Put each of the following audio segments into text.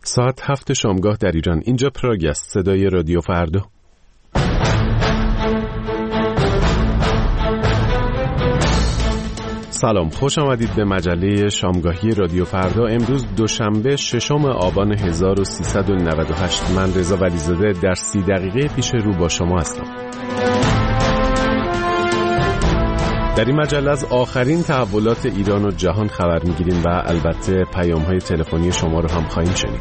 ساعت 7 شامگاه در ایران. اینجا پراگ است، صدای رادیو فردا. سلام، خوش آمدید به مجله شامگاهی رادیو فردا. امروز دوشنبه 6 آبان 1398. من رضا ولیزاده در 30 دقیقه پیش رو با شما هستم. در این مجله از آخرین تحولات ایران و جهان خبر میگیریم و البته پیام‌های تلفنی شما رو هم خواهیم شنید.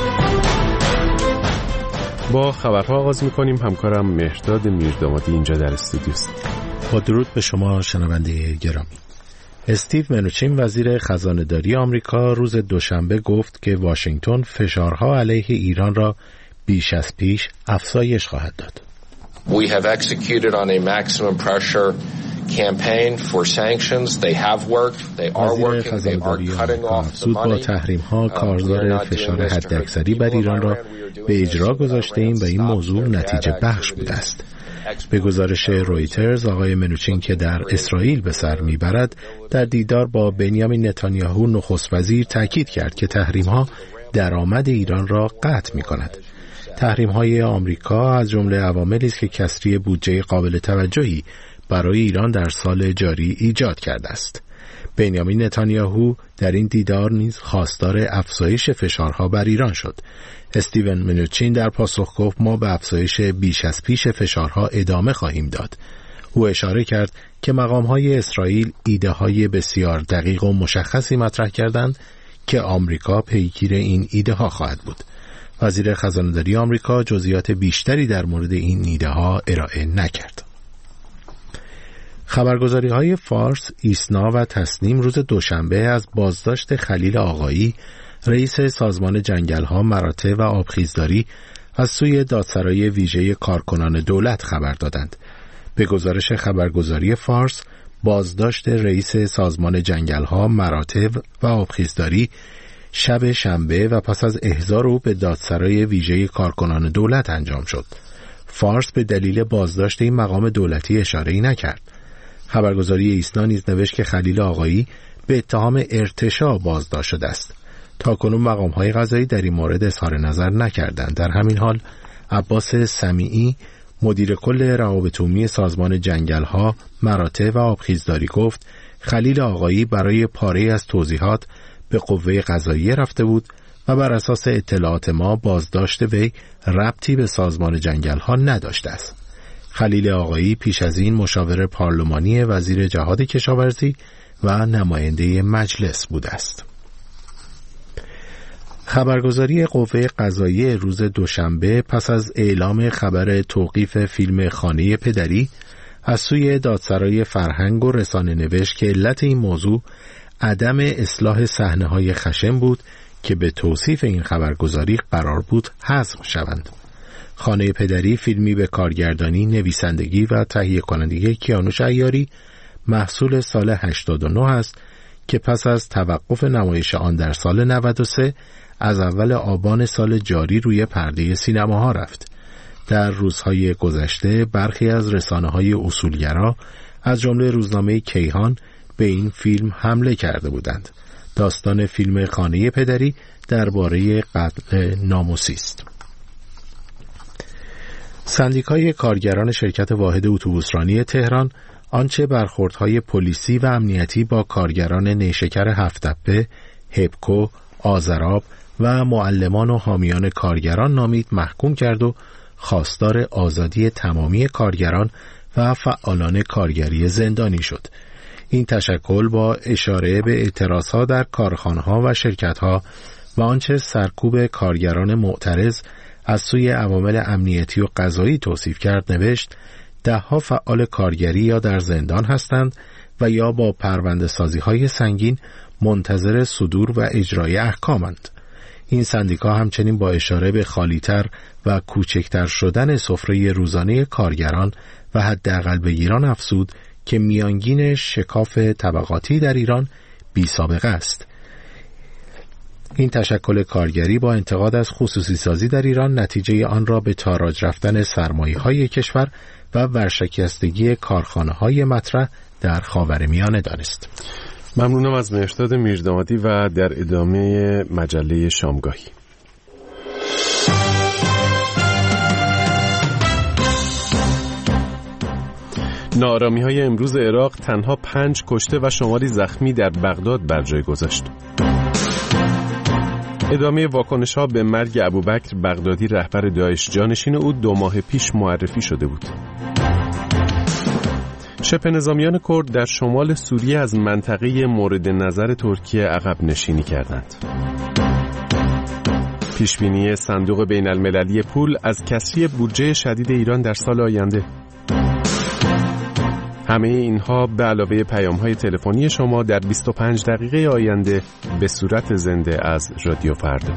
با خبرها آغاز میکنیم. همکارم مهرداد میردامادی اینجا در استودیوست. با درود به شما شنونده گرامی. استیو منوچین وزیر خزانه‌داری آمریکا روز دوشنبه گفت که واشنگتن فشارها علیه ایران را بیش از پیش افزایش خواهد داد. We have executed on a maximum pressure campaign for sanctions. They have worked. They are working. They are cutting off the money. با تحریم‌ها کارزار فشار حداکثری بر ایران را به اجرا گذاشته‌ایم و این موضوع نتیجه بخش بوده است. به گزارش رویترز، آقای منوچین که در اسرائیل به سر میبرد، در دیدار با بنیامین نتانیاهو نخست وزیر تاکید کرد که تحریم‌ها درآمد ایران را قطع می‌کند. تحریم‌های آمریکا از جمله عواملی است که کسری بودجه قابل توجهی برای ایران در سال جاری ایجاد کرده است. بنیامین نتانیاهو در این دیدار نیز خواستار افزایش فشارها بر ایران شد. استیون منوچین در پاسخ گفت ما به افزایش بیش از پیش فشارها ادامه خواهیم داد. او اشاره کرد که مقام‌های اسرائیل ایده‌های بسیار دقیق و مشخصی مطرح کردند که آمریکا پیگیر این ایده‌ها خواهد بود. وزیر خزانه‌داری آمریکا جزئیات بیشتری در مورد این ایده‌ها ارائه نکرد. خبرگزاری‌های فارس، ایسنا و تسنیم روز دوشنبه از بازداشت خلیل آقایی، رئیس سازمان جنگل‌ها، مراتع و آبخیزداری از سوی دادسرای ویژه کارکنان دولت خبر دادند. به گزارش خبرگزاری فارس، بازداشت رئیس سازمان جنگل‌ها، مراتع و آبخیزداری شب شنبه و پس از احضار او به دادسرای ویژه کارکنان دولت انجام شد. فارس به دلیل بازداشت این مقام دولتی اشاره‌ای نکرد. خبرگزاری ایسنا نیز نوشت که خلیل آقایی به اتهام ارتشاء بازداشت شده است. تاکنون مقام‌های قضایی در این مورد اظهار نظر نکردند. در همین حال عباس سمیعی، مدیر کل روابط عمومی سازمان جنگل‌ها، مراتع و آبخیزداری گفت خلیل آقایی برای پاره از توضیحات به قوه قضاییه رفته بود و بر اساس اطلاعات ما بازداشت وی ربطی به سازمان جنگل‌ها نداشته است. خلیل آقایی پیش از این مشاور پارلمانی وزیر جهاد کشاورزی و نماینده مجلس بوده است. خبرگزاری قوه قضاییه روز دوشنبه پس از اعلام خبر توقیف فیلم خانه پدری از سوی دادسرای فرهنگ و رسانه نوشت که علت این موضوع عدم اصلاح صحنه‌های خشن بود که به توصیف این خبرگزاری قرار بود حذف شوند. خانه پدری فیلمی به کارگردانی، نویسندگی و تهیه کنندگی کیانوش عیاری محصول سال 89 است که پس از توقف نمایش آن در سال 93 از اول آبان سال جاری روی پرده سینماها رفت. در روزهای گذشته برخی از رسانه‌های اصولگرا از جمله روزنامه کیهان به این فیلم حمله کرده بودند. داستان فیلم خانه پدری درباره قتل ناموسی است. سندیکای کارگران شرکت واحد اتوبوسرانی تهران آنچه برخوردهای پلیسی و امنیتی با کارگران نیشکر هفت‌تپه، هپکو، آذراب و معلمان و حامیان کارگران نامید محکوم کرد و خواستار آزادی تمامی کارگران و فعالان کارگری زندانی شد. این تشکل با اشاره به اعتراضها در کارخانه‌ها و شرکت‌ها و آنچه سرکوب کارگران معترض از سوی عوامل امنیتی و قضایی توصیف کرد نوشت ده‌ها فعال کارگری یا در زندان هستند و یا با پرونده سازی‌های سنگین منتظر صدور و اجرای احکامند. این سندیکا همچنین با اشاره به خالی‌تر و کوچکتر شدن سفره روزانه کارگران و حداقل بگیران افزود که میانگین شکاف طبقاتی در ایران بی‌سابقه است. این تشکل کارگری با انتقاد از خصوصی سازی در ایران نتیجه آن را به تاراج رفتن سرمایه‌های کشور و ورشکستگی کارخانه‌های مطرح در خاورمیانه دانست. ممنونم از مهرداد میردامادی و در ادامه مجله شامگاهی. ناآرامی‌های امروز عراق تنها 5 کشته و شماری زخمی در بغداد بر جای گذاشت. ادامه واکنش‌ها به مرگ ابوبکر بغدادی رهبر داعش، جانشین او 2 ماه پیش معرفی شده بود. شبه نظامیان کرد در شمال سوریه از منطقه مورد نظر ترکیه عقب نشینی کردند. پیشبینی صندوق بین المللی پول از کسری بودجه شدید ایران در سال آینده. همه اینها به علاوه پیام‌های تلفنی شما در 25 دقیقه آینده به صورت زنده از رادیو فردا.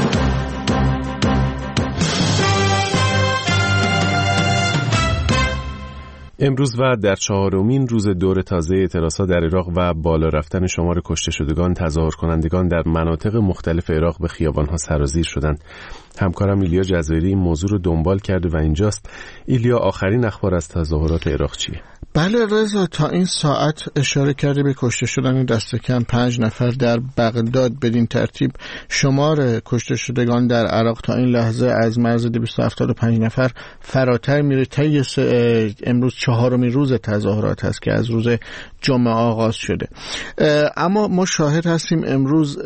امروز و در 4مین روز دور تازه اعتراضات در عراق و بالا رفتن شمار کشته شدگان، تظاهر کنندگان در مناطق مختلف عراق به خیابان‌ها سرازیر شدند. همکارم ایلیا جزایری این موضوع رو دنبال کرده و اینجاست. ایلیا، آخرین اخبار از تظاهرات عراق چیه؟ بله رضا، تا این ساعت اشاره کرده به کشته شدن دست کم 5 نفر در بغداد. بدین ترتیب شمار کشته شدگان در عراق تا این لحظه از مرز 275 نفر فراتر میره. طی امروز 4مین روز تظاهرات هست که از روز جمعه آغاز شده. اما ما شاهد هستیم امروز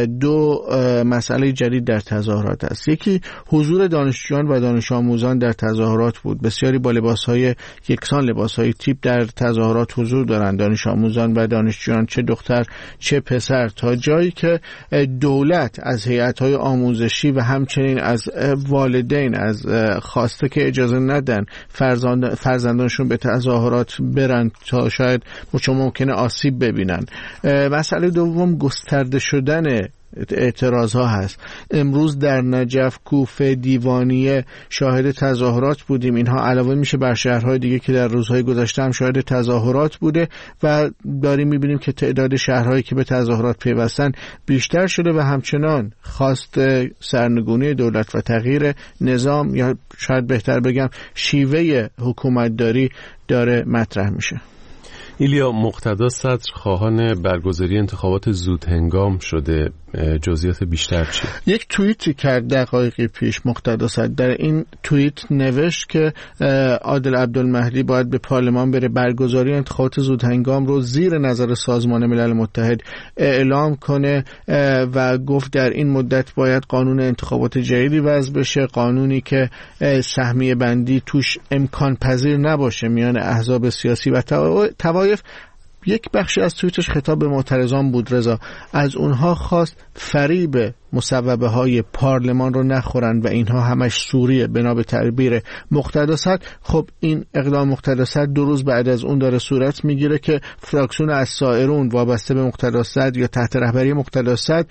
2 مسئله جدید در تظاهرات است. یکی حضور دانشجویان و دانش آموزان در تظاهرات بود. بسیاری با لباس‌های یکسان، لباس‌های تیپ در تظاهرات حضور دارند. دانش آموزان و دانشجویان، چه دختر چه پسر، تا جایی که دولت از هیئت‌های آموزشی و همچنین از والدین از خواسته که اجازه ندن فرزندانشون به تظاهرات برن تا شاید چون ممکنه آسیب ببینن. مسئله دوم گسترده شدن اعتراض ها هست. امروز در نجف، کوفه، دیوانیه شاهد تظاهرات بودیم. اینها علاوه میشه بر شهرهای دیگه که در روزهای گذشته هم شاهد تظاهرات بوده و داریم میبینیم که تعداد شهرهایی که به تظاهرات پیوستن بیشتر شده و همچنان خواست سرنگونی دولت و تغییر نظام یا شاید بهتر بگم شیوه حکومتداری داره مطرح میشه. ایلیا، مقتدا صدر خواهان برگزاری انتخابات زود هنگام شده. جزئیات بیشتر چیه؟ یک توییتی کرد دقایقی پیش مقتدا صدر. در این توییت نوشت که عادل عبدالمهدی باید به پارلمان بره، برگزاری انتخابات زود هنگام رو زیر نظر سازمان ملل متحد اعلام کنه و گفت در این مدت باید قانون انتخابات جدیدی وضع بشه، قانونی که سهمیه بندی توش امکان پذیر نباشه میان احزاب سیاسی و طوایف. یک بخشی از توییتش خطاب به معترضان بود رضا. از اونها خواست فریب مصوبه های پارلمان رو نخورن و اینها همش سوریه بنا به تعبیر مقتدا صدر. خب این اقدام مقتدا صدر 2 روز بعد از اون داره صورت میگیره که فراکسیون الثائرون وابسته به مقتدا صدر یا تحت رهبری مقتدا صدر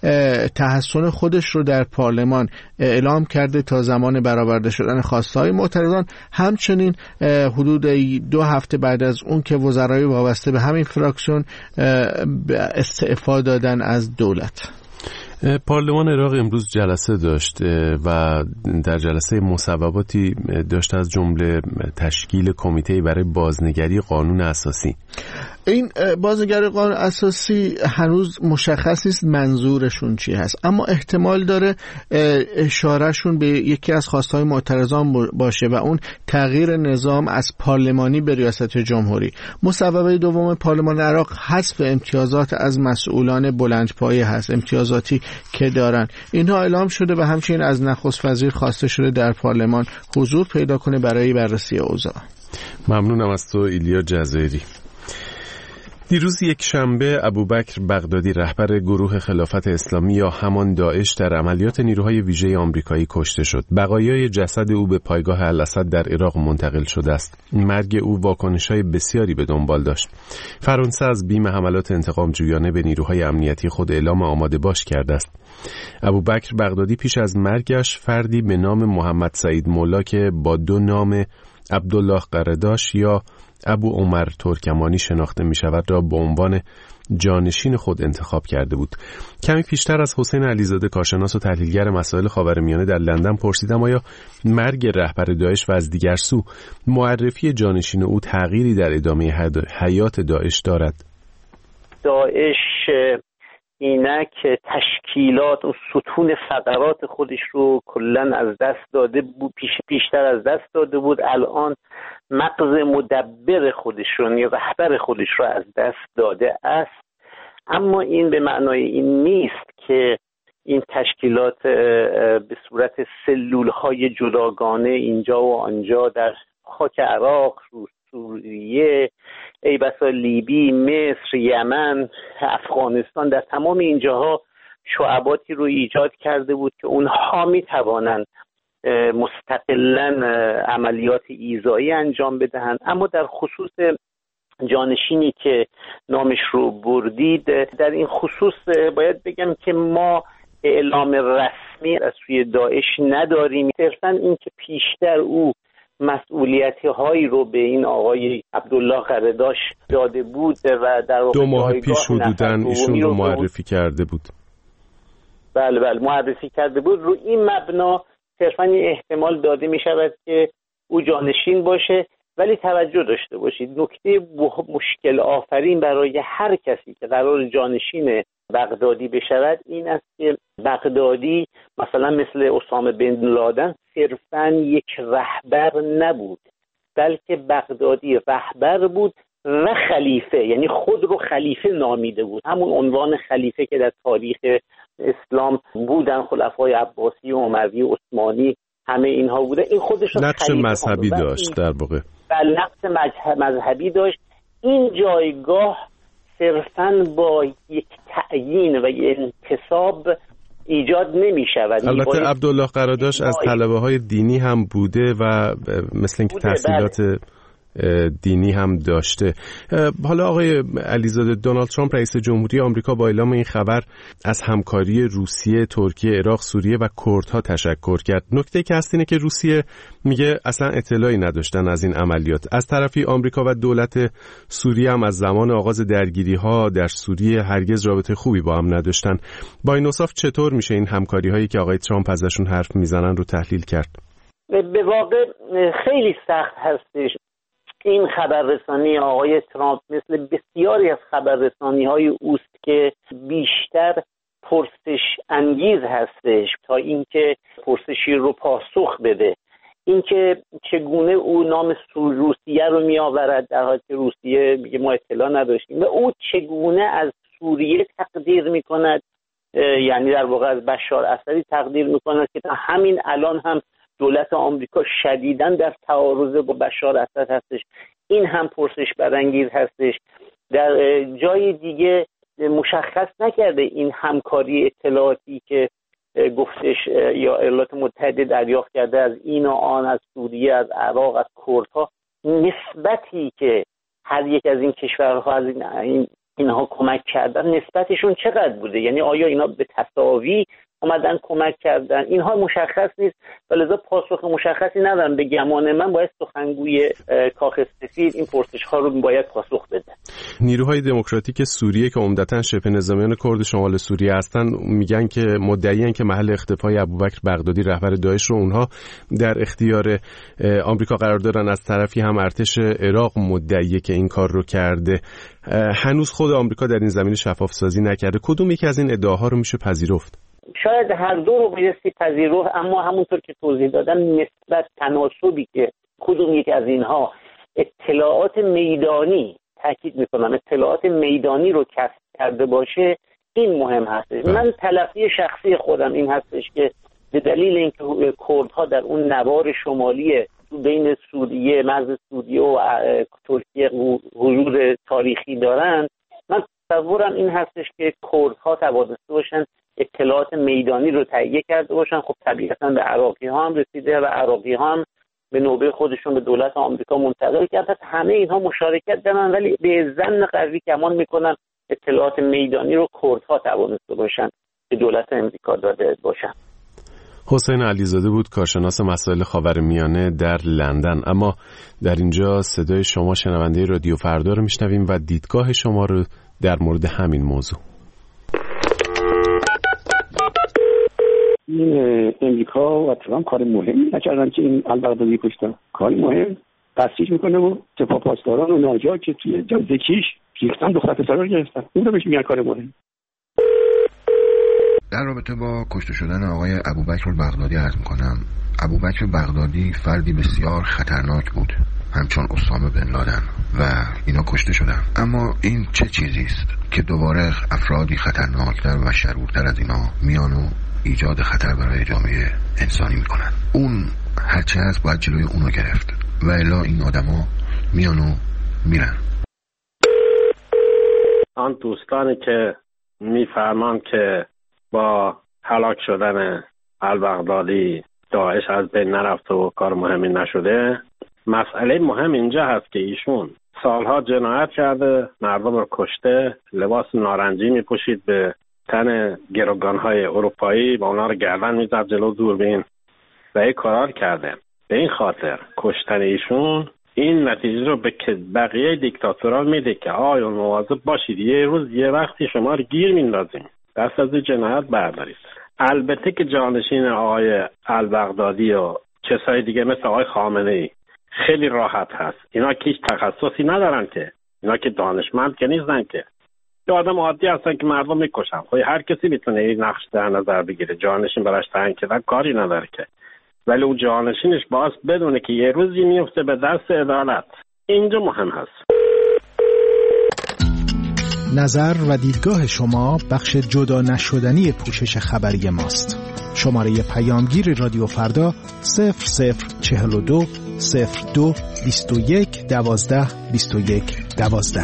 تحسن خودش رو در پارلمان اعلام کرده تا زمان برآورده شدن خواسته‌های معترضان. همچنین حدود 2 هفته بعد از اون که وزرای وابسته به همین فراکسیون استعفا دادن از دولت. پارلمان عراق امروز جلسه داشت و در جلسه مصوباتی داشت، از جمله تشکیل کمیته برای بازنگری قانون اساسی. این بازنگری قانون اساسی هنوز مشخص نیست منظورشون چی هست، اما احتمال داره اشارهشون به یکی از خواستهای معترضان باشه و اون تغییر نظام از پارلمانی به ریاست جمهوری. مصوبه دوم پارلمان عراق حذف امتیازات از مسئولان بلندپایه هست، امتیازاتی که دارن. اینها اعلام شده و همچنین از نخست وزیر خواسته شده در پارلمان حضور پیدا کنه برای بررسی اوضاع. ممنونم از تو ایلیا جزایری. دیروز یک شنبه ابوبکر بغدادی رهبر گروه خلافت اسلامی یا همان داعش در عملیات نیروهای ویژه آمریکایی کشته شد. بقایای جسد او به پایگاه الاسد در عراق منتقل شده است. مرگ او واکنش‌های بسیاری به دنبال داشت. فرانسه از بیم حملات انتقام جویانه به نیروهای امنیتی خود اعلام آماده باش کرده است. ابوبکر بغدادی پیش از مرگش فردی به نام محمد سعید مولا که با 2 نام عبدالله قرداش یا ابو عمر ترکمانی شناخته می شود را به عنوان جانشین خود انتخاب کرده بود. کمی پیشتر از حسین علیزاده کارشناس و تحلیلگر مسائل خاورمیانه در لندن پرسیدم آیا مرگ رهبر داعش و از دیگر سو معرفی جانشین او تغییری در ادامه حیات داعش دارد؟ داعش اینک تشکیلات و ستون فقرات خودش رو کلاً از دست داده بود، پیشتر از دست داده بود. الان مغز مدبر خودش رو، یعنی رهبر خودش رو از دست داده است. اما این به معنای این نیست که این تشکیلات به صورت سلول‌های جداگانه اینجا و آنجا در خاک عراق، سوریه، ای بسا لیبی، مصر، یمن، افغانستان، در تمام اینجاها شعباتی رو ایجاد کرده بود که اونها میتوانند مستقلاً عملیات ایذایی انجام بدهند. اما در خصوص جانشینی که نامش رو بردید، در این خصوص باید بگم که ما اعلام رسمی از سوی داعش نداریم. صرفاً این که پیشتر او مسئولیتی هایی رو به این آقای عبدالله قرداش داده بود و در 2 ماه پیش حدوداً ایشون رو معرفی کرده بود. بله معرفی کرده بود. رو این مبنا صرفاً این احتمال داده می شود که او جانشین باشه. ولی توجه داشته باشید، نکته مشکل آفرین برای هر کسی که قرار جانشین بغدادی بشود این است که بغدادی مثلا مثل اسامه بن لادن صرفاً یک رهبر نبود، بلکه بغدادی رهبر بود و خلیفه، یعنی خود رو خلیفه نامیده بود. همون عنوان خلیفه که در تاریخ اسلام بودن، خلفای عباسی و اموی و عثمانی، همه اینها بوده. این خودش نقش مذهبی داشت در واقع. بله، نقش مذهبی داشت. این جایگاه صرفاً با یک تعیین و یک انتصاب ایجاد نمی شود. البته عبدالله قرداش از طلبه های دینی هم بوده و مثل اینکه تحصیلات دینی هم داشته. حالا آقای علیزاده، دونالد ترامپ رئیس جمهوری آمریکا با اعلام این خبر از همکاری روسیه، ترکیه، عراق، سوریه و کردها تشکر کرد. نکته که هست اینه که روسیه میگه اصلا اطلاعی نداشتن از این عملیات. از طرفی آمریکا و دولت سوریه هم از زمان آغاز درگیری‌ها در سوریه هرگز رابطه خوبی با هم نداشتن. با این اوصاف چطور میشه این همکاری‌هایی که آقای ترامپ ازشون حرف میزنن رو تحلیل کرد؟ به واقع خیلی سخت هستش. این خبررسانی آقای ترامپ مثل بسیاری از خبررسانی‌های اوست که بیشتر پرسش انگیز هستش تا اینکه پرسشی رو پاسخ بده. اینکه چگونه او نام روسیه رو میآورد در حالی که روسیه میگه ما اطلاع نداشتیم، و او چگونه از سوریه تقدیر میکند، یعنی در واقع از بشار اسدی تقدیر میکند که تا همین الان هم دولت آمریکا شدیداً در تعارض با بشار اسد هستش. این هم پرسش برانگیز هستش. در جای دیگه مشخص نکرده این همکاری اطلاعاتی که گفتش یا ایالات متحده دریافت کرده از این و آن، از سوریه، از عراق، از کردها، نسبتی که هر یک از این کشورها از اینها کمک کردن نسبتشون چقدر بوده؟ یعنی آیا اینا به تساوی اومدن کمک کردن؟ اینها مشخص نیست و لذا پاسخ مشخصی ندارن. به گمان من باید سخنگوی کاخ سفید این پرسش ها رو باید پاسخ بده. نیروهای دموکراتیک سوریه که عمدتاً شبه نظامیان کرد شمال سوریه هستن میگن که مدعیان که محل اختفای ابوبکر بغدادی رهبر داعش رو اونها در اختیار آمریکا قرار دارن. از طرفی هم ارتش عراق مدعیه که این کار رو کرده. هنوز خود آمریکا در این زمینه شفاف سازی نکرده. کدوم یکی از این ادعاها رو میشه پذیرفت؟ شاید هر دو رو بایستی پذیرفت، اما همونطور که توضیح دادم نسبت تناسبی که کدوم یک از اینها اطلاعات میدانی، تاکید میکنم اطلاعات میدانی رو کسب کرده باشه، این مهم هستش. من تلقی شخصی خودم این هستش که به دلیل اینکه کردها در اون نوار شمالی بین سوریه، مرز سوریه و ترکیه حضور تاریخی دارن، من تصورم این هستش که کردها توانسته باشن اطلاعات میدانی رو تهیه کرده باشن. خب طبیعتاً به عراقی ها هم رسیده و عراقی ها هم به نوبه خودشون به دولت آمریکا منتقل کرده. همه اینها مشارکت دارن، ولی به ظن قوی گمان میکنن اطلاعات میدانی رو کردها توانسته باشن به دولت آمریکا داده باشن. حسین علیزاده بود، کارشناس مسائل خاورمیانه در لندن. اما در اینجا صدای شما شنونده رادیو فردا رو میشنویم و دیدگاه شما رو در مورد همین موضوع. این امریکا و ترامپ کار مهمی نکردن که این البغدادی کشتن. کار مهم تفسیش میکنه و سپاه پاسداران و ناجا که توی جزیره کیش ریختن دختر پسرا رو گرفتن. اون رو بهش میگن کار مهم. در رابطه با کشته شدن آقای ابوبکر بغدادی عرض می‌کنم ابوبکر بغدادی فردی بسیار خطرناک بود، همچون اسامه بن لادن و اینا کشته شدن. اما این چه چیزی است که دوباره افرادی خطرناکتر و شرورتر از اینا میان و ایجاد خطر برای جامعه انسانی میکنن؟ اون هرچه هست باید جلوی اونو گرفت و الا این آدما میان و میرن. آن دوستانی که میفهمند که با هلاک شدن البغدادی داعش از بین نرفته و کار مهمی نشده، مسئله مهم اینجا هست که ایشون سالها جنایت کرده، مردم رو کشته، لباس نارنجی میپوشید به تن گروگانهای اروپایی و اونا رو گردن میزد جلو دوربین و این کارار کرده. به این خاطر کشتن ایشون این نتیجه رو به بقیه دیکتاتورها میده که آیا مواظب باشید یه روز یه وقتی شما رو گیر میندازیم، دست از جنایت بردارید. البته که جانشین آقای البغدادی و کسای دیگه مثل آقای خامنه‌ای خیلی راحت هست، اینا که هیچ تخصصی ندارن، که اینا که دانشمند که نیستن، که یه آدم عادی هستن که مردم میکشن. خب هر کسی میتونه این نقش در نظر بگیره، جانشین براش تعیین کردن کاری نداره که، ولی اون جانشینش باز بدونه که یه روزی میفته به دست عدالت. اینجا مهم هست. نظر و دیدگاه شما بخش جدا نشدنی پوشش خبری ماست. شماره پیامگیر رادیو فردا 0042 02 21 12 21 12.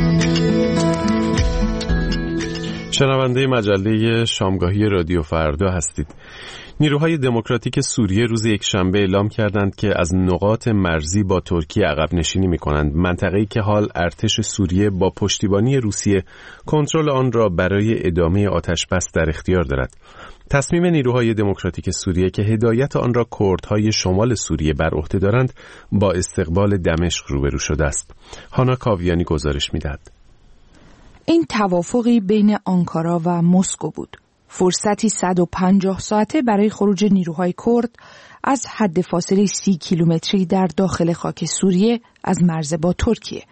شنونده مجله شامگاهی رادیو فردا هستید. نیروهای دموکراتیک سوریه روز یکشنبه اعلام کردند که از نقاط مرزی با ترکیه عقب نشینی می‌کنند، منطقه‌ای که حال ارتش سوریه با پشتیبانی روسیه کنترل آن را برای ادامه آتش‌بس در اختیار دارد. تصمیم نیروهای دموکراتیک سوریه که هدایت آن را کردهای شمال سوریه بر عهده دارند با استقبال دمشق روبرو شده است. هانا کاویانی گزارش می‌دهد. این توافقی بین آنکارا و مسکو بود. فرصتی 150 ساعته برای خروج نیروهای کرد از حد فاصله 30 کیلومتری در داخل خاک سوریه از مرز با ترکیه.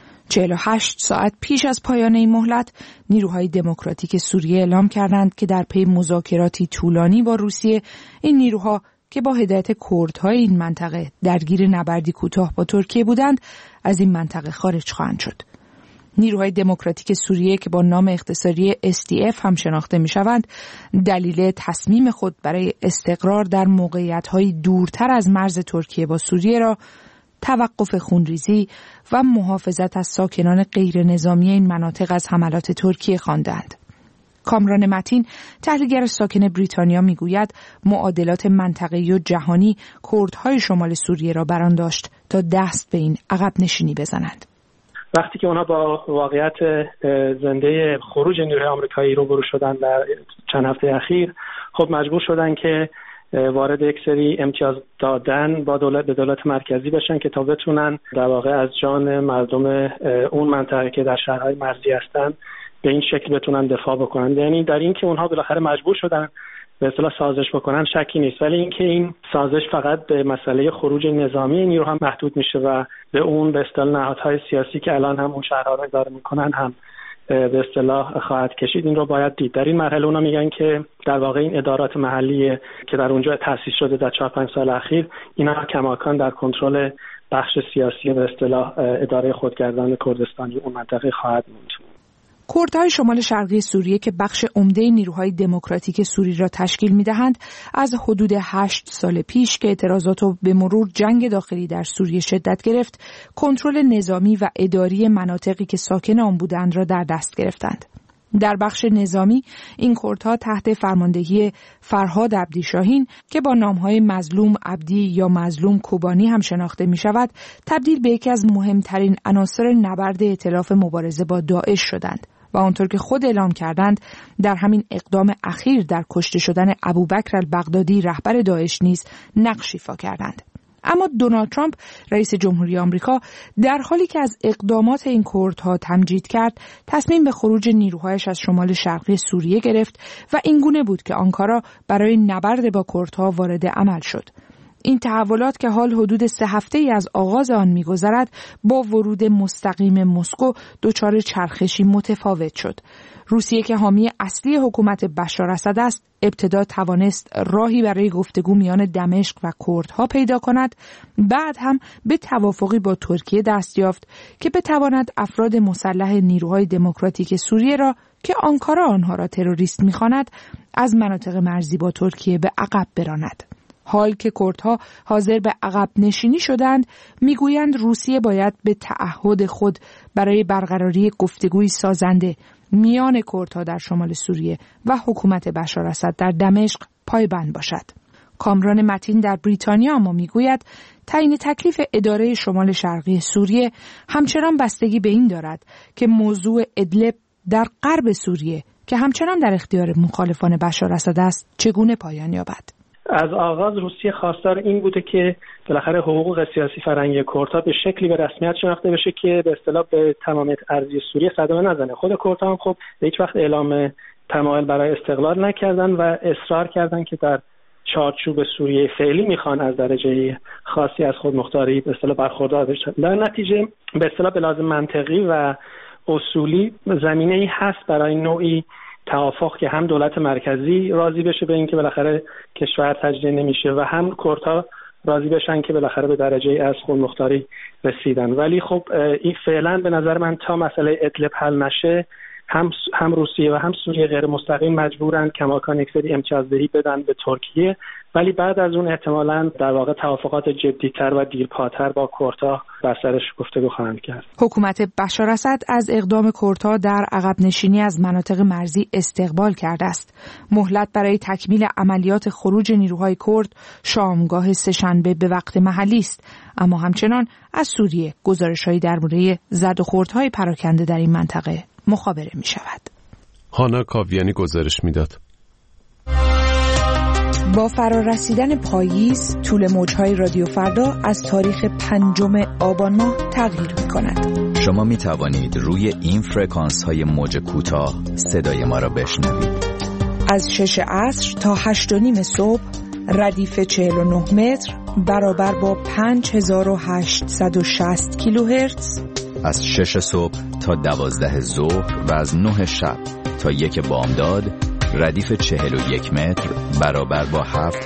48 ساعت پیش از پایان این مهلت، نیروهای دموکراتیک سوریه اعلام کردند که در پی مذاکراتی طولانی با روسیه، این نیروها که با هدایت کردهای این منطقه درگیر نبردی کوتاه با ترکیه بودند، از این منطقه خارج خواهند شد. نیروهای دموکراتیک سوریه که با نام اختصاری SDF هم شناخته می‌شوند، دلیل تصمیم خود برای استقرار در موقعیت‌های دورتر از مرز ترکیه با سوریه را توقف خونریزی و محافظت از ساکنان غیر نظامی این مناطق از حملات ترکیه خواندند. کامران متین، تحلیلگر ساکن بریتانیا، میگوید معادلات منطقه‌ای و جهانی کردهای شمال سوریه را بران داشت تا دست به این عقب نشینی بزنند. وقتی که اونا با واقعیت زنده خروج نیروهای آمریکایی روبرو شدن در چند هفته اخیر، خب مجبور شدن که وارد یک سری امتیاز دادن با دولت مرکزی بشن که تا بتونن در واقع از جان مردم اون منطقه که در شهرهای مرزی هستن به این شکل بتونن دفاع بکنن. یعنی در این که اونها بالاخره مجبور شدن به اصطلاح سازش بکنن شکی نیست، ولی اینکه این سازش فقط به مسئله خروج نظامی نیروها محدود میشه و به اون به اصطلاح نهادهای سیاسی که الان هم اون شهرها رو اداره میکنن هم به اصطلاح خواهد کشید. این رو باید دید. در این مرحله اونا میگن که در واقع این ادارات محلی که در اونجا تأسیس شده در 4-5 سال اخیر، اینا کماکان در کنترل بخش سیاسی به اصطلاح اداره خودگردان کردستانی اون منطقه خواهد موند. کردهای شمال شرقی سوریه که بخش عمده نیروهای دموکراتیک سوری را تشکیل می‌دهند، از حدود 8 سال پیش که اعتراضات و به مرور جنگ داخلی در سوریه شدت گرفت، کنترل نظامی و اداری مناطقی که ساکن آن بودند را در دست گرفتند. در بخش نظامی، این کردها تحت فرماندهی فرهاد عبدی شاهین که با نام‌های مظلوم عبدی یا مظلوم کوبانی هم شناخته می‌شود، تبدیل به یکی از مهمترین عناصر نبرد ائتلاف مبارزه با داعش شدند و آنطور که خود اعلام کردند، در همین اقدام اخیر در کشته شدن ابوبکر البغدادی رهبر داعش نیز نقش ایفا کردند. اما دونالد ترامپ رئیس جمهوری آمریکا در حالی که از اقدامات این کردها تمجید کرد، تصمیم به خروج نیروهایش از شمال شرقی سوریه گرفت و اینگونه بود که آنکارا برای نبرد با کردها وارد عمل شد. این تحولات که حال حدود 3 هفته‌ای از آغاز آن می‌گذرد، با ورود مستقیم مسکو دچار چرخشی متفاوت شد. روسیه که حامی اصلی حکومت بشار اسد است، ابتدا توانست راهی برای گفتگو میان دمشق و کردها پیدا کند، بعد هم به توافقی با ترکیه دست یافت که بتواند افراد مسلح نیروهای دموکراتیک سوریه را که آنکارا آنها را تروریست می‌خواند، از مناطق مرزی با ترکیه به عقب براند. حال که کردها حاضر به عقب نشینی شدند، میگویند روسیه باید به تعهد خود برای برقراری گفتگوی سازنده میان کردها در شمال سوریه و حکومت بشار اسد در دمشق پایبند باشد. کامران متین در بریتانیا اما میگوید تعیین تکلیف اداره شمال شرقی سوریه همچنان بستگی به این دارد که موضوع ادلب در غرب سوریه که همچنان در اختیار مخالفان بشار اسد است چگونه پایان یابد. از آغاز روسیه خواستار این بوده که بالاخره حقوق سیاسی فرهنگی کردها به شکلی به رسمیت شناخته بشه که به اصطلاح به تمامیت ارضی سوریه صدمه نزنه. خود کردها هم خب به هیچ وقت اعلام تمایل برای استقلال نکردن و اصرار کردن که در چارچوب سوریه فعلی میخوان از درجه خاصی از خود مختاری به اصطلاح برخوردار بشن. در نتیجه به اصطلاح به لحاظ منطقی و اصولی زمینه‌ای هست برای نوعی توافق که هم دولت مرکزی راضی بشه به اینکه بالاخره کشور تجزیه نمیشه و هم کردها راضی بشن که بالاخره به درجه از خودمختاری رسیدن. ولی خب این فعلا به نظر من تا مسئله ادلب حل نشه هم روسیه و هم سوریه غیر مستقیم مجبورن کماکان یک سری امتیازدهی بدن به ترکیه، ولی بعد از اون احتمالاً در واقع توافقات جدی‌تر و دیرپاتر با کردها بر سرش گفتگو خواهند کرد. حکومت بشار اسد از اقدام کردها در عقب نشینی از مناطق مرزی استقبال کرده است. مهلت برای تکمیل عملیات خروج نیروهای کرد شامگاه سه‌شنبه به وقت محلی است، اما همچنان از سوریه گزارش‌هایی درباره زد و خوردهای پراکنده در این منطقه مخابره می شود. هانا کاویانی گزارش می داد. با فرارسیدن پاییز، طول موج‌های رادیو فردا از تاریخ 5 آبان ماه تغییر می کند. شما می توانید روی این فرکانس‌های موج کوتاه صدای ما را بشنوید. از 6 عصر تا 8:30 صبح، ردیف 49 متر برابر با 5860 کیلوهرتز. از 6 صبح تا 12 ظهر و از 9 شب تا 1 بامداد، ردیف 41 متر برابر با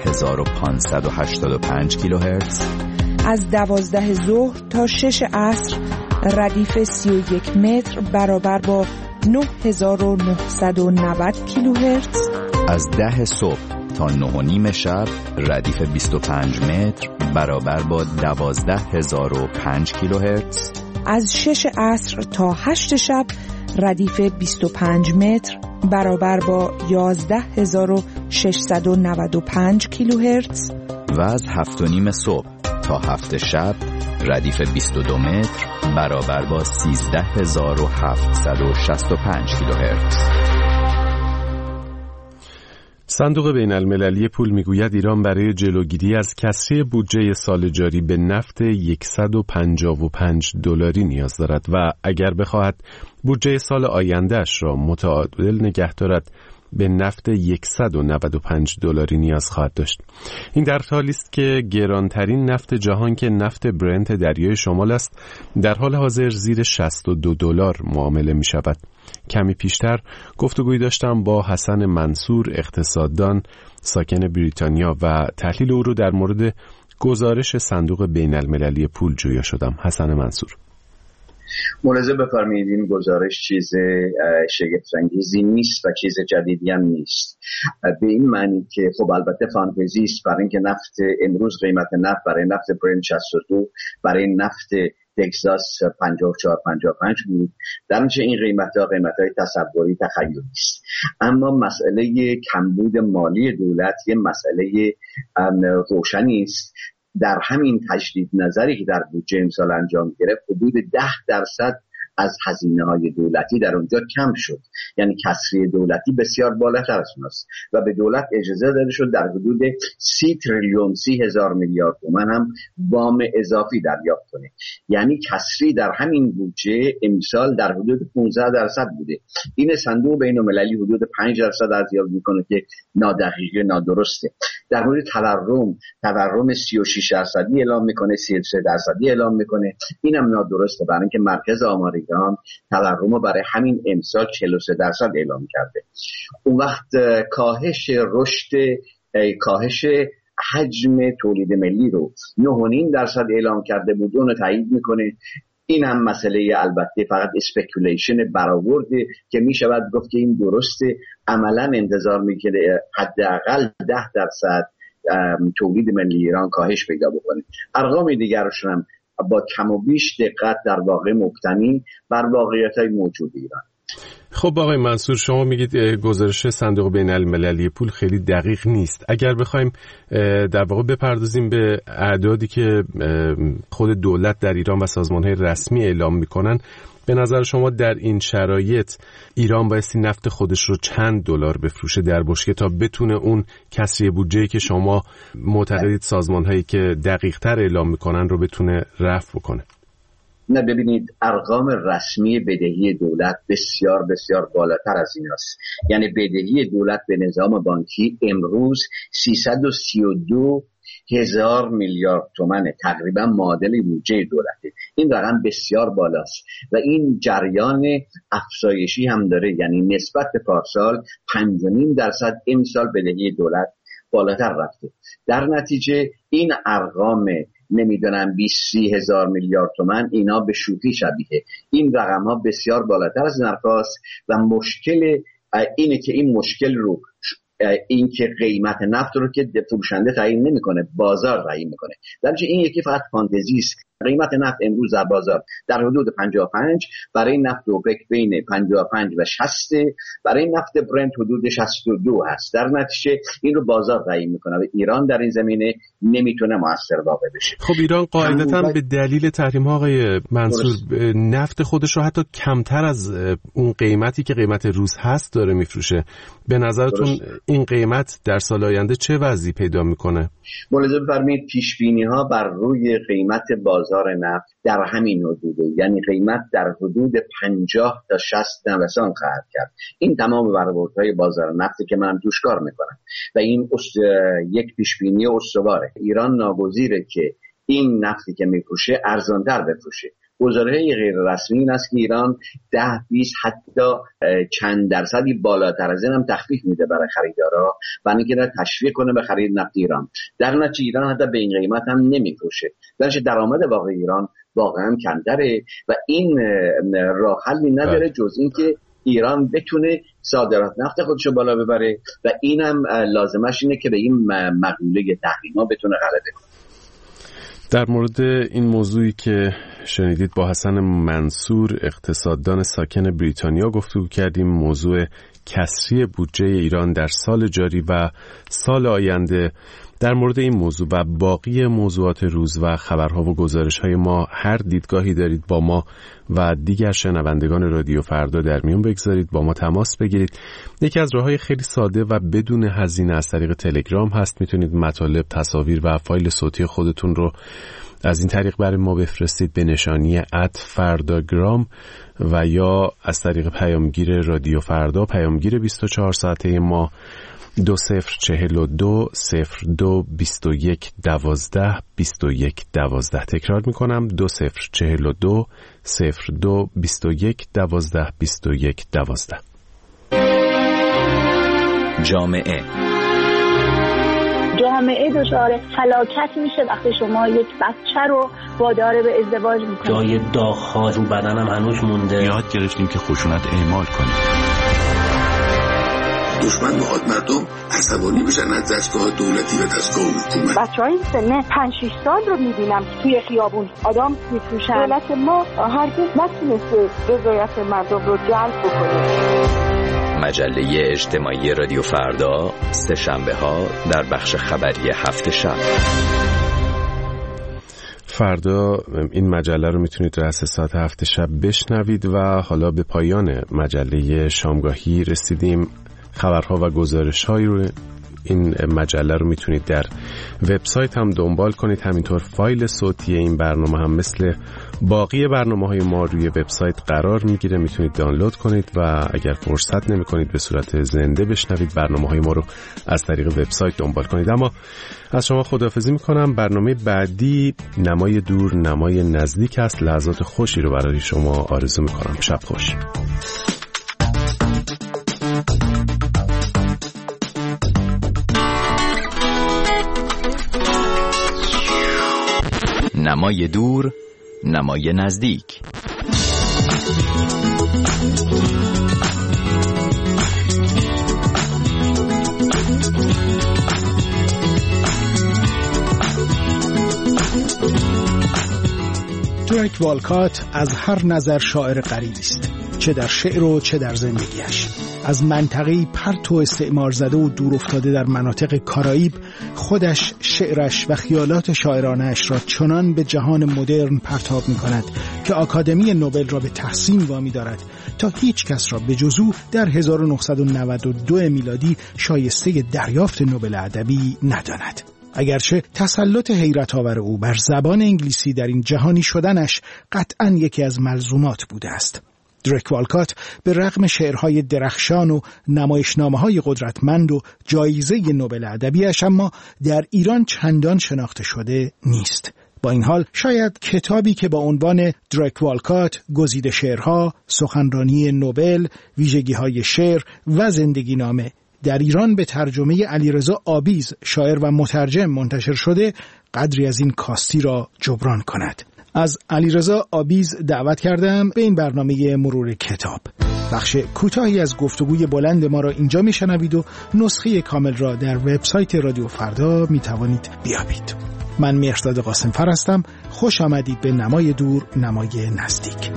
7585 کیلوهرتز. از 12 ظهر تا 6 عصر، ردیف 31 متر برابر با 9990 کیلوهرتز. از 10 صبح تا 9:30 شب، ردیف 25 متر برابر با 12005 کیلوهرتز. از 6 عصر تا 8 شب، ردیف 25 متر برابر با 11695 کیلوهرتز. و از 7:30 صبح تا 7 شب، ردیف 22 متر برابر با 13765 کیلوهرتز. صندوق بین المللی پول میگوید ایران برای جلوگیری از کسری بودجه سال جاری به نفت $155 نیاز دارد و اگر بخواهد بودجه سال آیندهش را متعادل نگه دارد به نفت $195 نیاز خواهد داشت. این در حالی است که گرانترین نفت جهان که نفت برنت دریای شمال است در حال حاضر زیر $62 معامله می شود. کمی پیشتر گفتگویی داشتم با حسن منصور، اقتصاددان ساکن بریتانیا، و تحلیل او رو در مورد گزارش صندوق بین المللی پول جویا شدم. حسن منصور: ملاحظه بفرمایید این گزارش چیز شگفت‌انگیزی نیست و چیز جدیدی هم نیست، به این معنی که خب البته فانتزی است، برای اینکه نفت امروز قیمت نفت برای نفت برنت 62 برای نفت تگزاس 54-55 بود، در نتیجه این قیمت‌های تصوری تخیلی است. اما مسئله کمبود مالی دولت یه مسئله روشنی است. در همین تجدید نظری که در بودجه امسال انجام گرفت، حدود 10% از هزینه‌های دولتی در اونجا کم شد. یعنی کسری دولتی بسیار بالاتر از اوناست و به دولت اجازه داده شد در حدود 30 تریلیون 30,000 میلیارد تومان هم وام اضافی دریافت کنه. یعنی کسری در همین بودجه امسال در حدود 15% بوده. این صندوق بین‌المللی حدود 5% ارزیابی میکنه که نادقیقه، نادرسته. در مورد تورم 36% اعلام میکنه، 33% اعلام میکنه. اینم نادرسته، برای اینکه مرکز آمار ایران تورم رو برای همین امسال 43% اعلام کرده. اون وقت کاهش حجم تولید ملی رو 9.5% اعلام کرده بود، اون رو تایید میکنه. این هم مسئله البته فقط اسپیکولیشن برآورده که میشود گفت که این درسته. عملا انتظار میکنه حداقل 10% تولید ملی ایران کاهش پیدا بکنه. ارقام دیگرشون هم با کم و بیش دقت در واقع مبتنی بر واقعیت‌های موجود ایران. خب آقای منصور، شما میگید گزارش صندوق بین‌المللی پول خیلی دقیق نیست. اگر بخوایم در واقع بپردازیم به اعدادی که خود دولت در ایران و سازمان‌های رسمی اعلام میکنن، به نظر شما در این شرایط ایران بایستی نفت خودش رو چند دلار بفروشه در بشکه تا بتونه اون کسری بودجه‌ای که شما معتقدید سازمان‌هایی که دقیق‌تر اعلام میکنن رو بتونه رفع بکنه؟ نه، ببینید ارقام رسمی بدهی دولت بسیار بسیار بالاتر از این است. یعنی بدهی دولت به نظام بانکی امروز 332,000 میلیارد تومانه، تقریبا معادل بودجه دولته. این رقم بسیار بالاست و این جریان افزایشی هم داره. یعنی نسبت به پارسال 5.5% امسال بدهی دولت بالاتر رفته. در نتیجه این ارقام نمیدونم 20-30,000 میلیارد تومان اینا به شوخی شبیه. این رقم ها بسیار بالاتر از این حرفاست و مشکل اینه که این مشکل رو این که قیمت نفت رو که فروشنده تعیین نمیکنه، بازار تعیین میکنه. در نتیجه این یکی فقط فانتزی است. قیمت نفت امروز در بازار در حدود 55، برای نفت اوپک بین 55 و 60، برای نفت برنت حدود 62 هست. در نتیجه این رو بازار تعیین میکنه و ایران در این زمینه نمیتونه موثر واقع بشه. خب ایران قاعدتاً به دلیل تحریم ها آقای منصور نفت خودش رو حتی کمتر از اون قیمتی که قیمت روز هست داره میفروشه. به نظرتون این قیمت در سال آینده چه وضعی پیدا میکنه؟ ملاحظه بفرمایید پیش بینی ها بر روی قیمت بازار نفت در همین حدوده. یعنی قیمت در حدود 50 تا 60 نوسان خواهد کرد. این تمام برآوردهای بازار نفتی که من توش کار میکنم و این یک پیش بینی استواره. ایران ناگزیره که این نفتی که میفروشه ارزان‌تر بفروشه. گزاره‌های غیر رسمی این است که ایران 10-20 حتی چند درصدی بالاتر از این هم تخفیف میده برای خریدارا و اینکه تشویق کنه به خرید نفت ایران. در نتیجه ایران حتی به این قیمت هم نمیفروشه. در نتیجه درآمد واقعی ایران واقعا کمتره و این راه حلی نداره جز اینکه ایران بتونه صادرات نفت خودشو بالا ببره و اینم لازمش اینه که به این مقوله تحریم‌ها بتونه غلبه کنه. در مورد این موضوعی که شنیدید با حسن منصور اقتصاددان ساکن بریتانیا گفتگو کردیم. موضوع کسری بودجه ایران در سال جاری و سال آینده. در مورد این موضوع و باقی موضوعات روز و خبرها و گزارش‌های ما هر دیدگاهی دارید با ما و دیگر شنوندگان رادیو فردا در میون بگذارید، با ما تماس بگیرید. یکی از راه‌های خیلی ساده و بدون هزینه از طریق تلگرام هست. میتونید مطالب، تصاویر و فایل صوتی خودتون رو از این طریق برای ما بفرستید به نشانی @فرداگرام و یا از طریق پیامگیر رادیو فردا، پیامگیر 24 ساعته ما 2042 02 21 12 21 12. تکرار میکنم 2042 02 21 12 21 12. جامعه دچار فلاکت میشه وقتی شما یک بچه رو وادار به ازدواج میکنید. جای داغ‌ها رو بدنم هنوز مونده. یاد گرفتیم که خشونت اعمال کنیم. دشمن میخواد مردم عصبانی بشن از دستگاه دولتی و دستگاه حکومت. بچه‌های سن 5-6 سال رو میبینم توی خیابون آدم میفروشن. دولت ما هرگز نتونسته رضایت مردم رو جلب بکنه. مجله اجتماعی رادیو فردا سه شنبه ها در بخش خبری هفت شب. فردا این مجله رو میتونید رأس ساعت 7 شب بشنوید و حالا به پایان مجله شامگاهی رسیدیم. خبرها و گزارش‌های رو این مجله رو میتونید در وبسایت هم دنبال کنید. همینطور فایل صوتی این برنامه هم مثل باقی برنامه‌های ما روی وبسایت قرار میگیره، میتونید دانلود کنید و اگر فرصت نمی‌کنید به صورت زنده بشنوید، برنامه‌های ما رو از طریق وبسایت دنبال کنید. اما از شما خداحافظی می‌کنم. برنامه بعدی نمای دور نمای نزدیک است. لحظات خوشی رو برای شما آرزو می‌کنم. شب خوش. نمای دور نمای نزدیک. دریک والکات از هر نظر شاعر غریبی است، چه در شعر و چه در زندگیش. از منطقه‌ای پرت و استعمار زده و دور افتاده در مناطق کارائیب، خودش شعرش و خیالات شاعرانه‌اش را چنان به جهان مدرن پرتاب می‌کند که آکادمی نوبل را به تحسین وامی دارد تا هیچ کس را به جز او در 1992 میلادی شایسته دریافت نوبل ادبی نداند. اگرچه تسلط حیرت آور او بر زبان انگلیسی در این جهانی شدنش قطعاً یکی از ملزومات بوده است. دریک والکات به رغم شعرهای درخشان و نمایشنامه‌های قدرتمند و جایزه نوبل ادبیش اما در ایران چندان شناخته شده نیست. با این حال شاید کتابی که با عنوان دریک والکات گزیده شعرها، سخنرانی نوبل، ویژگی‌های شعر و زندگی نامه در ایران به ترجمه علیرضا آبیز شاعر و مترجم منتشر شده قدری از این کاستی را جبران کند. از علیرضا آبیز دعوت کردم به این برنامه مرور کتاب. بخش کوتاهی از گفتگوی بلند ما را اینجا میشنوید و نسخه کامل را در وبسایت رادیو فردا میتوانید بیابید. من مهرداد قاسمفر هستم. خوش آمدید به نمای دور نمای نزدیک.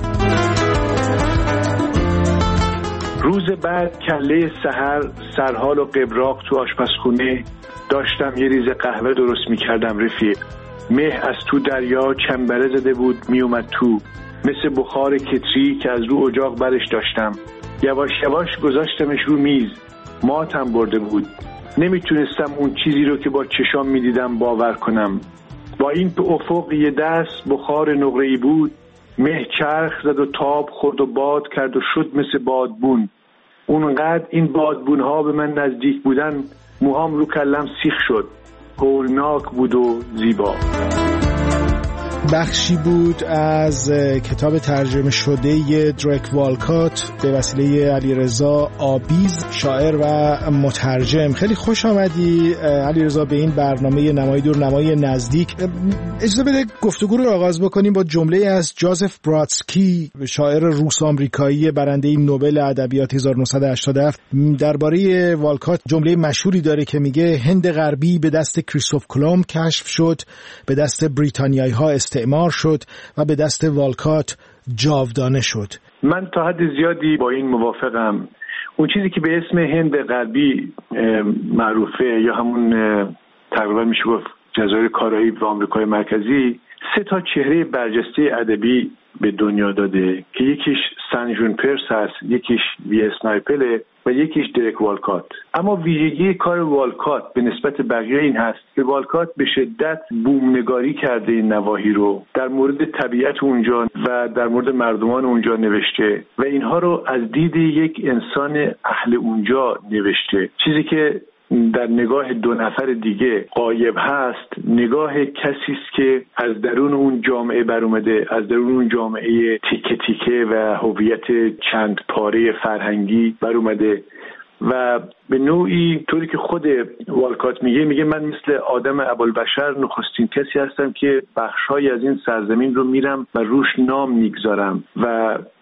روز بعد کله سحر سرحال و قبراق تو آشپزخونه داشتم یه ریز قهوه درست میکردم. رفیق مه از تو دریا چنبره زده بود میومد تو، مثل بخار کتری که از رو اجاق برش داشتم. یواش یواش گذاشتمش رو میز، ماتم برده بود. نمیتونستم اون چیزی رو که با چشام میدیدم باور کنم. با این به افق یه دست بخار نقره‌ای بود، مه چرخ زد و تاب خورد و باد کرد و شد مثل بادبون. اونقدر این بادبون ها به من نزدیک بودن موهام رو کلم سیخ شد. هولناک بود و زیبا. بخشی بود از کتاب ترجمه شده دریک والکات به وسیله علیرضا آبیز شاعر و مترجم. خیلی خوش آمدی علیرضا به این برنامه نمای دور نمای نزدیک. اجازه بده گفتگو رو آغاز بکنیم با جمله از جوزف برادسکی، شاعر روس آمریکایی برنده نوبل ادبیات 1987. درباره والکات جمله مشهوری داره که میگه هند غربی به دست کریستوف کلمب کشف شد، به دست بریتانیایی‌ها استعمار شد و به دست والکات جاودانه شد. من تا حد زیادی با این موافقم. اون چیزی که به اسم هند غربی معروفه یا همون تقریبا میشه گفت جزایر کارائیب و آمریکای مرکزی 3 چهره برجسته ادبی به دنیا داده که یکیش سن جون پرس هست، یکیش وی اسنایپل و یکیش دریک والکات. اما ویژگی کار والکات به نسبت بقیه این هست که والکات به شدت بومنگاری کرده این نواحی رو، در مورد طبیعت اونجا و در مورد مردمان اونجا نوشته و اینها رو از دید یک انسان اهل اونجا نوشته. چیزی که در نگاه 2 نفر دیگه غایب هست، نگاه کسی است که از درون اون جامعه بر اومده، از درون اون جامعه تیکه تیکه و هویت چند پاره فرهنگی بر اومده و به نوعی طوری که خود والکات میگه من مثل آدم ابوالبشر نخستین کسی هستم که بخش‌هایی از این سرزمین رو میرم و روش نام میگذارم و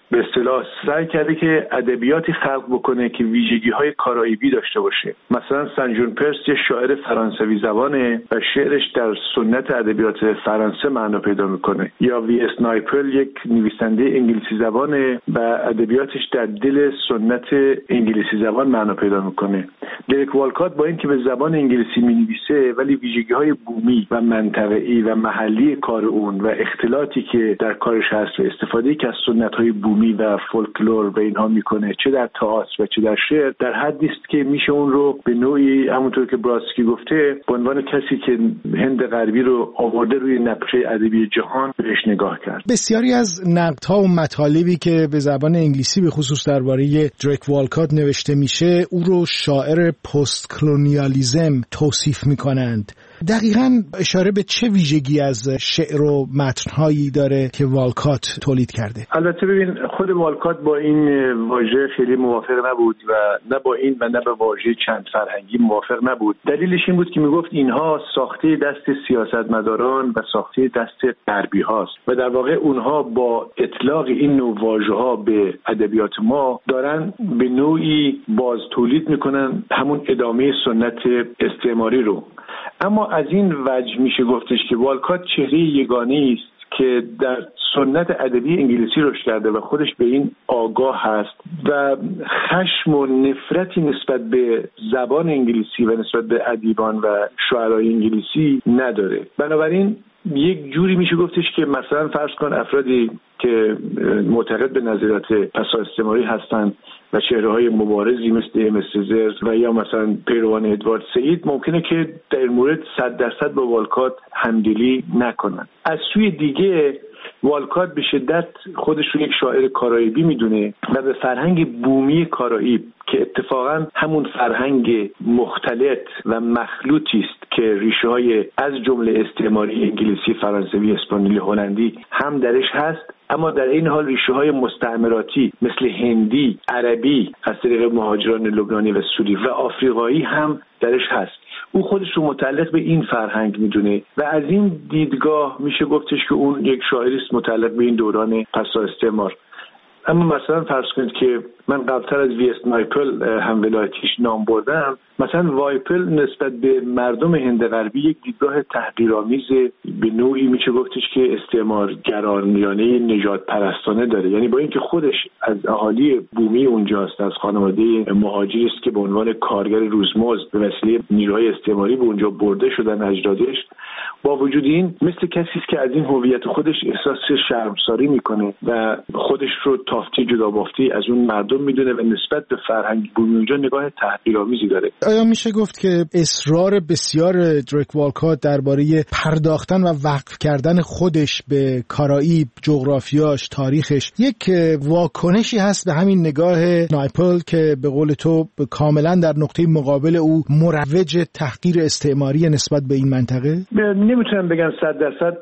به اصطلاح سعی کرده که ادبیاتی خلق بکنه که ویژگی‌های کارائیبی داشته باشه. مثلا سن ژون پرس یه شاعر فرانسوی زبانه و شعرش در سنت ادبیات فرانسه معنا پیدا میکنه، یا وی اس نایپل یک نویسنده انگلیسی زبانه و ادبیاتش در دل سنت انگلیسی زبان معنا پیدا میکنه. دریک والکات با اینکه به زبان انگلیسی مینویسه ولی ویژگی‌های بومی و منطقه‌ای و محلی کار اون و اختلاطی که در کارش هست و استفاده‌ای که از سنت‌های بومی و فولکلور و اینها میکنه، چه در تئاتر و چه در شعر، در حدی است که میشه اون رو به نوعی همونطور که برادسکی گفته به عنوان کسی که هند غربی رو آورده روی نقشه ادبی جهان بهش نگاه کرد. بسیاری از نقدها و مطالبی که به زبان انگلیسی به خصوص درباره دریک والکات نوشته میشه او رو شاعر پست کلونیالیسم توصیف میکنند. دقیقاً اشاره به چه ویژگی از شعر و متن‌هایی داره که والکات تولید کرده؟ البته ببین، خود والکات با این واژه خیلی موافق نبود و نه با این و نه با واژه چند فرهنگی موافق نبود. دلیلش این بود که میگفت اینها ساخته دست سیاستمداران و ساخته دست غربی هاست و در واقع اونها با اطلاق این نوع واژه‌ها به ادبیات ما دارن به نوعی باز تولید میکنن همون ادامه سنت استعماری رو. اما از این وجه میشه گفتش که والکات چهره یگانه‌ای است که در سنت ادبی انگلیسی رشد کرده و خودش به این آگاه هست و خشم و نفرتی نسبت به زبان انگلیسی و نسبت به ادیبان و شاعرای انگلیسی نداره. بنابراین یک جوری میشه گفتش که مثلا فرض کن افرادی که معتقد به نظریات پسااستعماری هستند و چهره‌های مبارزی مثل ام سزر و یا مثلا پیروان ادوارد سعید ممکنه که در مورد 100% با والکات همدلی نکنن. از سوی دیگه والکات به شدت خودش رو یک شاعر کارائیبی میدونه و به فرهنگ بومی کارائیب که اتفاقا همون فرهنگ مختلط و مخلوطی است که ریشه‌های از جمله استعماری انگلیسی، فرانسوی، اسپانیولی، هلندی هم درش هست، اما در این حال ریشه‌های مستعمراتی مثل هندی، عربی از طریق مهاجران لبنانی و سوری و آفریقایی هم درش هست. او خودش رو متعلق به این فرهنگ میدونه و از این دیدگاه میشه گفتش که اون یک شاعری است متعلق به این دوران پسا استعمار. اما مثلا فرض کنید که من قبلتر از وی اس نایپل هم ولایتیش نام بردم، مثلا وایپل نسبت به مردم هند غربی یک دیدگاه تحقیرآمیز به نوعی میشه گفتش که استعمارگرایانه نژاد پرستانه داره. یعنی با اینکه خودش از اهالی بومی اونجاست، از خانواده مهاجری است که به عنوان کارگر روزمزد به وسیله نیروهای استعماری به اونجا برده شدن اجدادش، با وجود این مثل کسی است که از این هویت خودش احساس شرمساری میکنه و خودش رو تافتی جدا بافتی از اون مردم میدونه و نسبت به فرهنگ بومی اونجا نگاه تحقیرآمیزی داره. آیا میشه گفت که اصرار بسیار دریک والکات درباره پرداختن و وقف کردن خودش به کارائیب، جغرافیاش، تاریخش یک واکنشی هست به همین نگاه نایپل که به قول تو کاملا در نقطه مقابل او مروج تحقیر استعماری نسبت به این منطقه؟ نمیتونم بگم 100%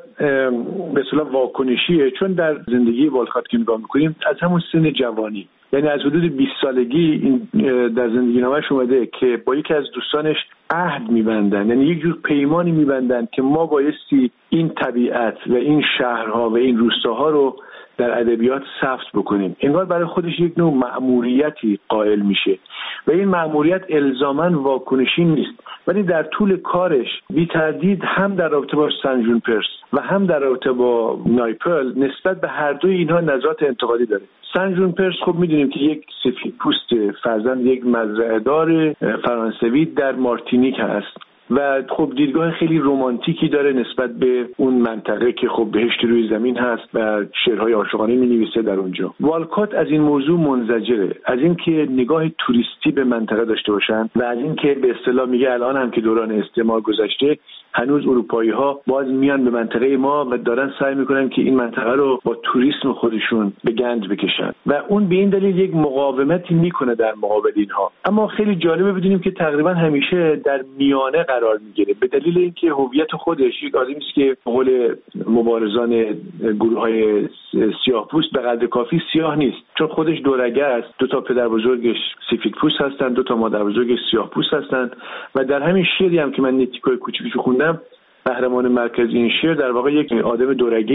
به اصطلاح واکنشیه، چون در زندگی والکات که نگاه میکنیم از همون سن جوانی، یعنی از حدود 20 سالگی در زندگی نامش اومده که با یکی از دوستانش عهد میبندن، یعنی یک جور پیمانی میبندن که ما بایستی این طبیعت و این شهرها و این روستاها رو در ادبیات ثبت بکنیم. انگار برای خودش یک نوع مأموریتی قائل میشه و این مأموریت الزاماً واکنشی نیست، ولی در طول کارش بی تردید هم در رابطه با سن ژون پرس و هم در رابطه با نایپل نسبت به هر دوی اینها نظرات انتقادی داره. سن ژون پرس خب میدونیم که یک سفیدپوست فرزند یک مزرعه‌دار فرانسوی در مارتینیک هست و خب دیدگاه خیلی رمانتیکی داره نسبت به اون منطقه که خب بهشت روی زمین هست و شعرهای عاشقانه می‌نویسه در اونجا. والکات از این موضوع منزجره، از اینکه نگاه توریستی به منطقه داشته باشن و از اینکه به اصطلاح میگه الان هم که دوران استعمار گذشته هنوز اروپایی‌ها باز میان به منطقه ما و دارن سعی میکنن که این منطقه رو با توریسم خودشون به گنج بکشن و اون به این دلیل یک مقاومتی میکنه در مقابل اینها. اما خیلی جالبه بدونیم که تقریبا همیشه در میانه قرار میگیره به دلیل اینکه هویت خودش یک آدمی است که به قول مبارزان گروه‌های سیاه‌پوست به قدر کافی سیاه نیست، چون خودش دورگه است، دو تا پدر بزرگش سفیدپوست هستن، دو تا مادر بزرگش سیاه‌پوست هستن و در همین شعری هم که من نیتیکای کوچیکشو خوندم قهرمان مرکزی این شعر در واقع یک آدم دورگه است،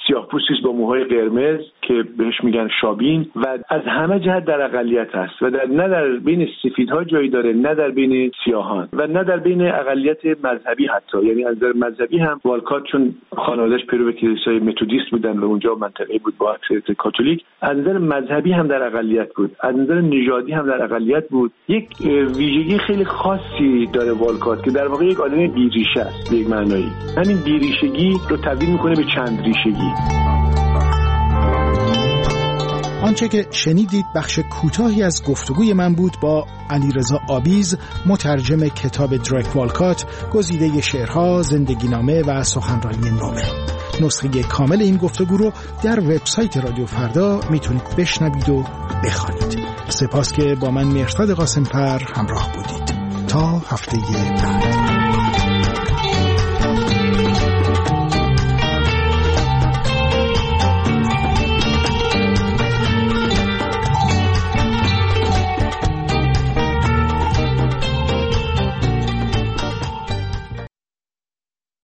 سیاه‌پوستی با موهای قرمز که بهش میگن شابین و از همه جهت در اقلیت هست و نه در بین سفیدها جایی داره، نه در بین سیاهان و نه در بین اقلیت مذهبی حتی. یعنی از نظر مذهبی هم والکات چون خانواده‌اش پیرو کلیسای متودیست بودن و اونجا منطقه بود با اکثریت کاتولیک، از نظر مذهبی هم در اقلیت بود، از نظر نژادی هم در اقلیت بود. یک ویژگی خیلی خاصی داره والکات که در واقع یک آدم بیریشه است به یک معنایی. همین بیریشگی رو تبدیل میکنه به چند ریشگی. آنچه که شنیدید بخش کوتاهی از گفتگوی من بود با علیرضا آبیز، مترجم کتاب دریک والکات، گزیده شعرها، زندگینامه و سخنرانی نوبل. نسخه کامل این گفتگو رو در وبسایت رادیو فردا میتونید بشنوید و بخوانید. سپاس که با من مهرداد قاسم‌فر همراه بودید. تا هفته بعد.